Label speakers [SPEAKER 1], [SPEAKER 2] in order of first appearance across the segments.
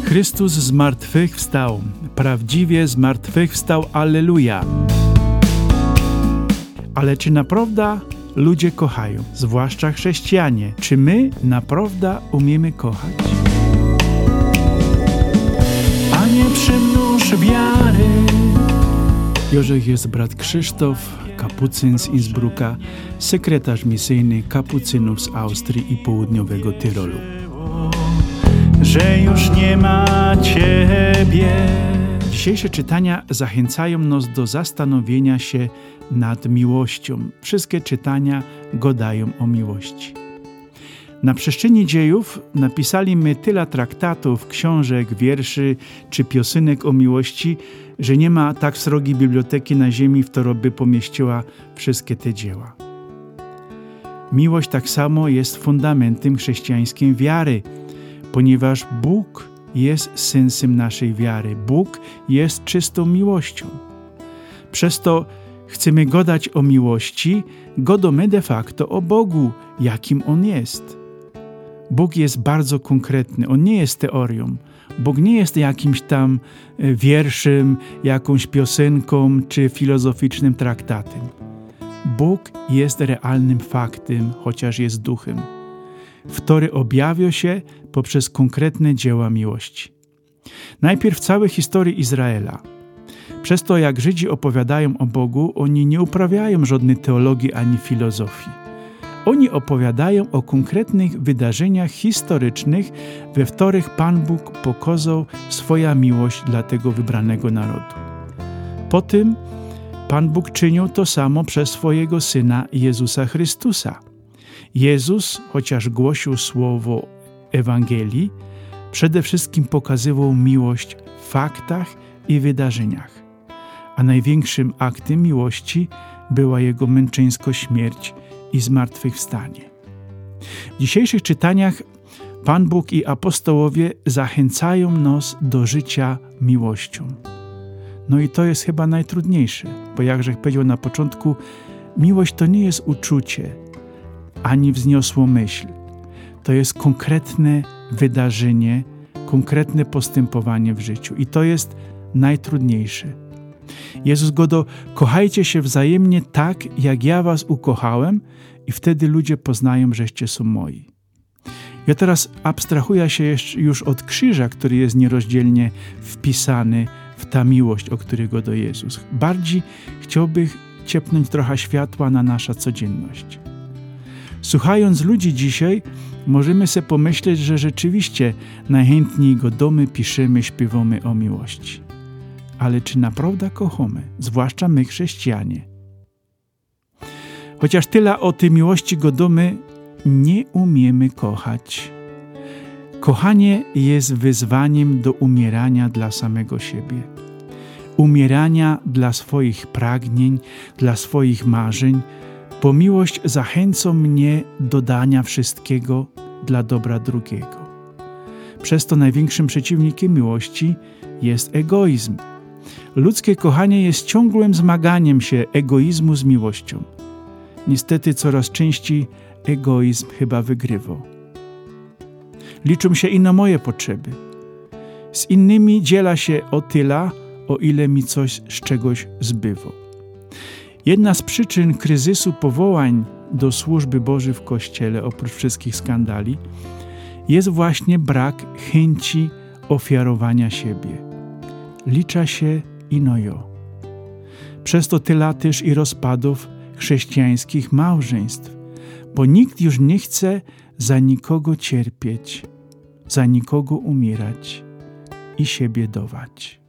[SPEAKER 1] Chrystus zmartwychwstał, prawdziwie zmartwychwstał, alleluja. Ale czy naprawdę ludzie kochają, zwłaszcza chrześcijanie? Czy my naprawdę umiemy kochać? Panie, przymnóż wiary. Jorzech jest brat Krzysztof, kapucyn z Innsbrucka, sekretarz misyjny kapucynów z Austrii i południowego Tyrolu. Że już nie ma Ciebie. Dzisiejsze czytania zachęcają nas do zastanowienia się nad miłością. Wszystkie czytania gadają o miłości. Na przestrzeni dziejów napisaliśmy tyle traktatów, książek, wierszy czy piosenek o miłości, że nie ma tak srogiej biblioteki na ziemi, w której by pomieściła wszystkie te dzieła. Miłość tak samo jest fundamentem chrześcijańskiej wiary, ponieważ Bóg jest sensem naszej wiary. Bóg jest czystą miłością. Przez to chcemy gadać o miłości, gadamy de facto o Bogu, jakim On jest. Bóg jest bardzo konkretny, On nie jest teorią. Bóg nie jest jakimś tam wierszem, jakąś piosenką czy filozoficznym traktatem. Bóg jest realnym faktem, chociaż jest duchem, który objawia się poprzez konkretne dzieła miłości. Najpierw w całej historii Izraela. Przez to, jak Żydzi opowiadają o Bogu, oni nie uprawiają żadnej teologii ani filozofii. Oni opowiadają o konkretnych wydarzeniach historycznych, we których Pan Bóg pokazał swoją miłość dla tego wybranego narodu. Potem Pan Bóg czynił to samo przez swojego Syna Jezusa Chrystusa. Jezus, chociaż głosił słowo Ewangelii, przede wszystkim pokazywał miłość w faktach i wydarzeniach. A największym aktem miłości była Jego męczeńska śmierć i zmartwychwstanie. W dzisiejszych czytaniach Pan Bóg i apostołowie zachęcają nas do życia miłością. No i to jest chyba najtrudniejsze, bo jakże powiedział na początku, miłość to nie jest uczucie, ani wzniosłą myśl. To jest konkretne wydarzenie, konkretne postępowanie w życiu. I to jest najtrudniejsze. Jezus godo, kochajcie się wzajemnie tak, jak ja was ukochałem i wtedy ludzie poznają, żeście są moi. Ja teraz abstrahuję się już od krzyża, który jest nierozdzielnie wpisany w ta miłość, o której godo Jezus. Bardziej chciałbym ciepnąć trochę światła na nasza codzienność. Słuchając ludzi dzisiaj, możemy sobie pomyśleć, że rzeczywiście najchętniej godamy, piszemy, śpiewamy o miłości. Ale czy naprawdę kochamy, zwłaszcza my chrześcijanie? Chociaż tyle o tej miłości godamy, nie umiemy kochać. Kochanie jest wyzwaniem do umierania dla samego siebie. Umierania dla swoich pragnień, dla swoich marzeń, bo miłość zachęca mnie do dania wszystkiego dla dobra drugiego. Przez to największym przeciwnikiem miłości jest egoizm. Ludzkie kochanie jest ciągłym zmaganiem się egoizmu z miłością. Niestety coraz częściej egoizm chyba wygrywa. Liczą się ino moje potrzeby. Z innymi dziela się o tyle, o ile mi coś z czegoś zbywa. Jedna z przyczyn kryzysu powołań do służby Bożej w Kościele, oprócz wszystkich skandali, jest właśnie brak chęci ofiarowania siebie. Licza się ino ja. Przez to tyle też i rozpadów chrześcijańskich małżeństw, bo nikt już nie chce za nikogo cierpieć, za nikogo umierać i siebie dawać.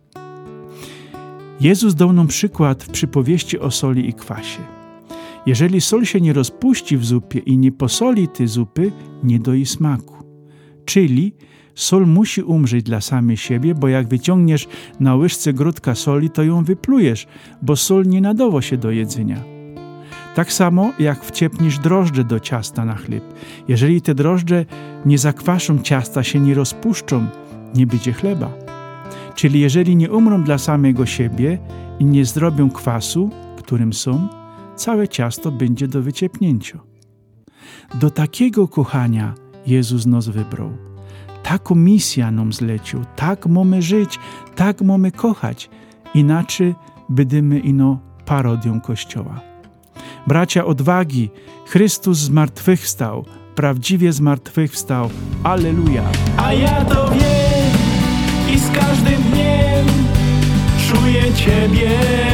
[SPEAKER 1] Jezus dał nam przykład w przypowieści o soli i kwasie. Jeżeli sol się nie rozpuści w zupie i nie posoli tej zupy, nie doi smaku. Czyli sol musi umrzeć dla samej siebie, bo jak wyciągniesz na łyżce grudka soli, to ją wyplujesz, bo sol nie nadało się do jedzenia. Tak samo jak wciepniesz drożdże do ciasta na chleb. Jeżeli te drożdże nie zakwaszą ciasta, się nie rozpuszczą, nie będzie chleba. Czyli jeżeli nie umrą dla samego siebie i nie zrobią kwasu, którym są, całe ciasto będzie do wyciepnięcia. Do takiego kochania Jezus nas wybrał. taką misję nam zlecił, tak mamy żyć, tak mamy kochać, inaczej będziemy ino parodią Kościoła. Bracia odwagi, Chrystus zmartwychwstał, prawdziwie zmartwychwstał, alleluja. A ja to wiem i z każdym dniem czuję Ciebie.